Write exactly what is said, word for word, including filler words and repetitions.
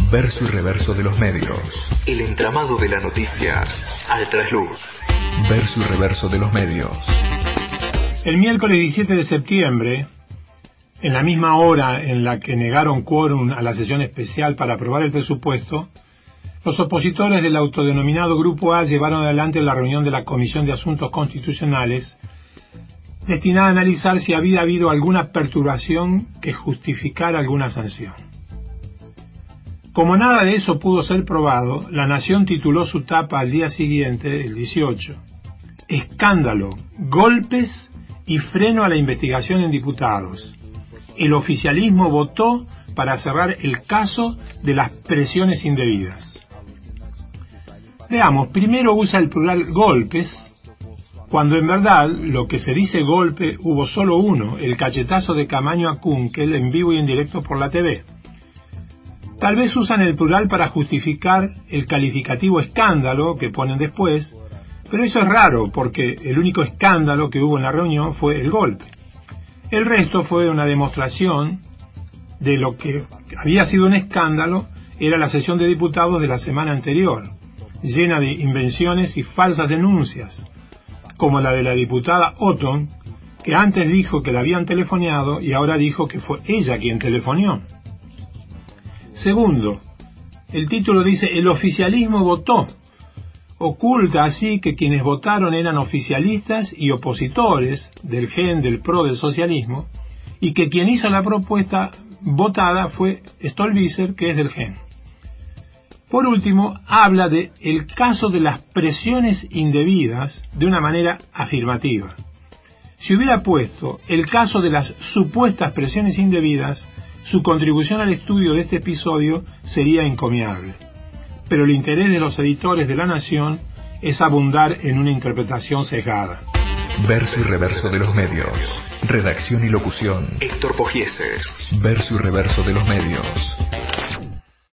Verso y reverso de los medios. El entramado de la noticia al trasluz. Verso y reverso de los medios. El miércoles diecisiete de septiembre, en la misma hora en la que negaron quórum a la sesión especial para aprobar el presupuesto, los opositores del autodenominado Grupo A llevaron adelante la reunión de la Comisión de Asuntos Constitucionales destinada a analizar si había habido alguna perturbación que justificara alguna sanción. Como nada de eso pudo ser probado, La Nación tituló su tapa al día siguiente, el dieciocho, Escándalo, golpes y freno a la investigación en diputados. El oficialismo votó para cerrar el caso de las presiones indebidas. Veamos, primero usa el plural golpes, cuando en verdad lo que se dice golpe hubo solo uno, el cachetazo de Camaño a Kunkel en vivo y en directo por la T V. Tal vez usan el plural para justificar el calificativo escándalo que ponen después, pero eso es raro porque el único escándalo que hubo en la reunión fue el golpe. El resto fue una demostración de lo que había sido un escándalo, era la sesión de diputados de la semana anterior, llena de invenciones y falsas denuncias, como la de la diputada Otton, que antes dijo que la habían telefoneado y ahora dijo que fue ella quien telefoneó. Segundo, el título dice el oficialismo votó. Oculta así que quienes votaron eran oficialistas y opositores del gen del pro del socialismo y que quien hizo la propuesta votada fue Stolbizer, que es del gen. Por último, habla de el caso de las presiones indebidas de una manera afirmativa. Si hubiera puesto el caso de las supuestas presiones indebidas, su contribución al estudio de este episodio sería encomiable. Pero el interés de los editores de La Nación es abundar en una interpretación sesgada. Verso y reverso de los medios. Redacción y locución: Héctor Pogiese. Verso y reverso de los medios.